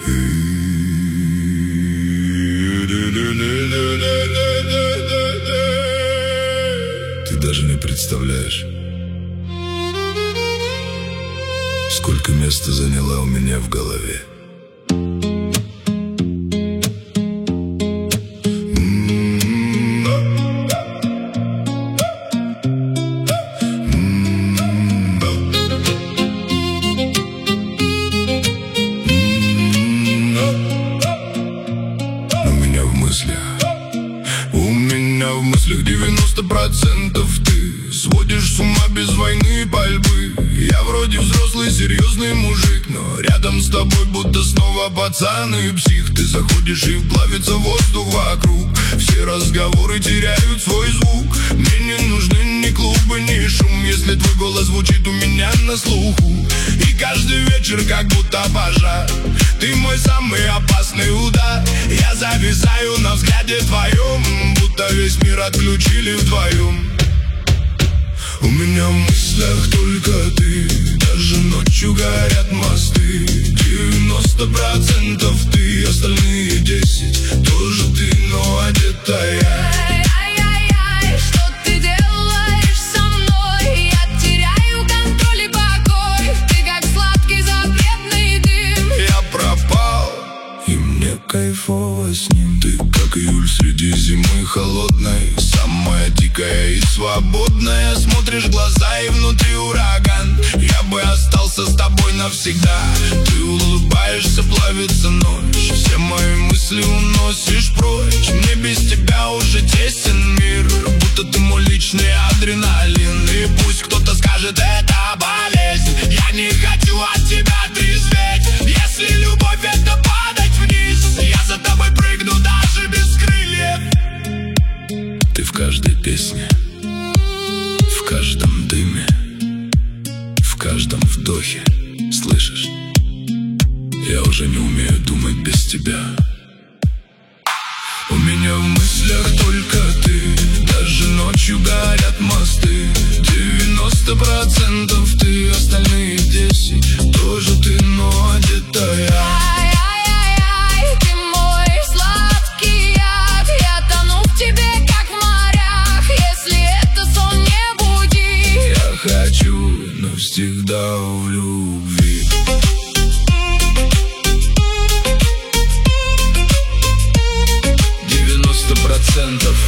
Ты даже не представляешь, сколько места заняла у меня в голове. У меня в мыслях 90% ты сводишь с ума без войны и пальбы. Я вроде взрослый, серьезный мужик, но рядом с тобой будто снова пацан и псих. Ты заходишь и плавится воздух вокруг, все разговоры теряют свой звук. Мне не нужны ни клубы, ни шум, если твой голос звучит у меня на слуху. И каждый вечер как будто пожар, ты мой самый опасный удар. Я зависаю на взгляде твоем, будто весь мир отключили вдвоем. У меня в мыслях только ты, даже ночью горят мосты. 90% ты, остальные 10 тоже ты, но одетая. Что ты делаешь со мной? Я теряю контроль и покой. Ты как сладкий запретный дым. Я пропал, и мне кайфово с ним. Ты как июль среди зимы холодной, самая дикая и свободная. Смотришь в глаза и внутри ураган. Я бы остался с тобой навсегда. Ты улыбаешься, плавится ночь, все мои мысли уносишь прочь. Мне без тебя уже тесен мир, будто ты мой личный адреналин. И пусть кто-то скажет, это болезнь, я не хочу от тебя трезветь. Если любовь это падать вниз, я за тобой прыгну даже без крыльев. Ты в каждой песне, в каждом дыме, в каждом вдохе, слышишь? Я уже не умею думать без тебя. У меня в мыслях только ты, даже ночью горят мосты. 90% ты, остальные 10 тоже ты, но одетая. Ты мой сладкий яд, я тону в тебе, как в морях. Если это сон, не буди. Я хочу навсегда в любви. 90%